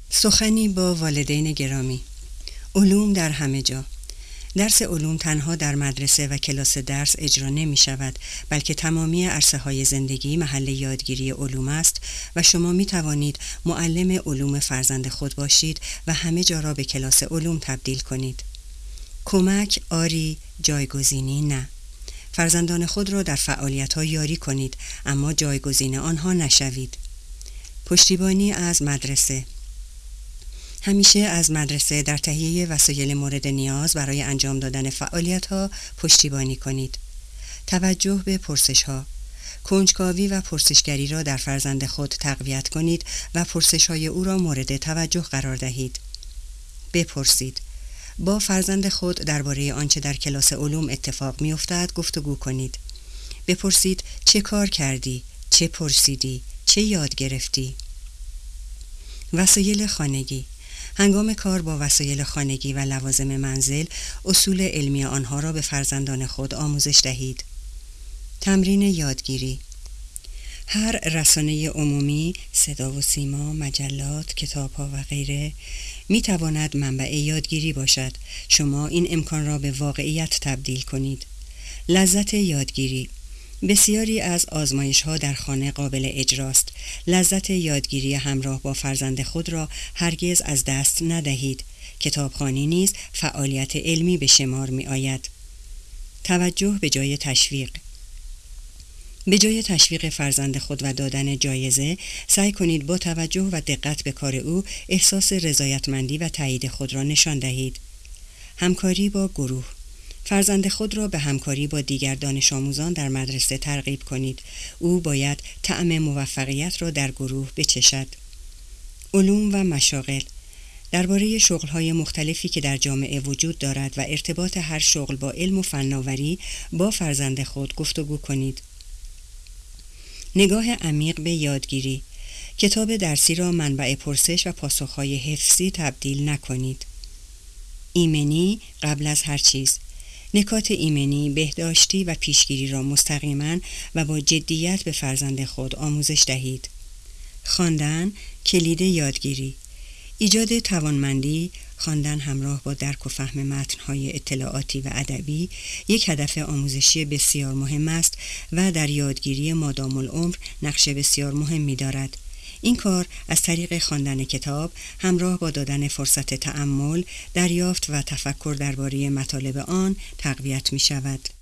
سخنی با والدین گرامی. علوم در همه جا. درس علوم تنها در مدرسه و کلاس درس اجرا نمی شود، بلکه تمامی عرصه های زندگی محل یادگیری علوم است و شما می توانید معلم علوم فرزند خود باشید و همه جا را به کلاس علوم تبدیل کنید. کمک آری، جایگزینی نه. فرزندان خود را در فعالیت‌ها یاری کنید، اما جایگزین آنها نشوید. پشتیبانی از مدرسه. همیشه از مدرسه در تهیه وسایل مورد نیاز برای انجام دادن فعالیت‌ها پشتیبانی کنید. توجه به پرسش‌ها. کنجکاوی و پرسشگری را در فرزند خود تقویت کنید و پرسش‌های او را مورد توجه قرار دهید. بپرسید. با فرزند خود درباره آنچه در کلاس علوم اتفاق می‌افتد گفتگو کنید. بپرسید چه کار کردی؟ چه پرسیدی؟ چه یاد گرفتی؟ وسایل خانگی. هنگام کار با وسایل خانگی و لوازم منزل، اصول علمی آنها را به فرزندان خود آموزش دهید. تمرین یادگیری. هر رسانه عمومی، صدا و سیما، مجلات، کتاب‌ها و غیره می تواند منبع یادگیری باشد. شما این امکان را به واقعیت تبدیل کنید. لذت یادگیری. بسیاری از آزمایش‌ها در خانه قابل اجراست. لذت یادگیری همراه با فرزند خود را هرگز از دست ندهید. کتابخوانی نیز فعالیت علمی به شمار می آید. توجه به جای تشویق. به جای تشویق فرزند خود و دادن جایزه، سعی کنید با توجه و دقت به کار او احساس رضایتمندی و تایید خود را نشان دهید. همکاری با گروه. فرزند خود را به همکاری با دیگر دانش آموزان در مدرسه ترغیب کنید. او باید طعم موفقیت را در گروه بچشد. علوم و مشاغل. درباره شغل‌های مختلفی که در جامعه وجود دارد و ارتباط هر شغل با علم و فناوری با فرزند خود گفتگو کنید. نگاه عمیق به یادگیری. کتاب درسی را منبع پرسش و پاسخ‌های حفظی تبدیل نکنید. ایمنی قبل از هر چیز. نکات ایمنی، بهداشتی و پیشگیری را مستقیما و با جدیت به فرزند خود آموزش دهید. خواندن کلید یادگیری. ایجاد توانمندی، خواندن همراه با درک و فهم متن‌های اطلاعاتی و ادبی یک هدف آموزشی بسیار مهم است و در یادگیری مادام العمر نقش بسیار مهمی دارد. این کار از طریق خواندن کتاب همراه با دادن فرصت تأمل، دریافت و تفکر درباره مطالب آن تقویت می شود.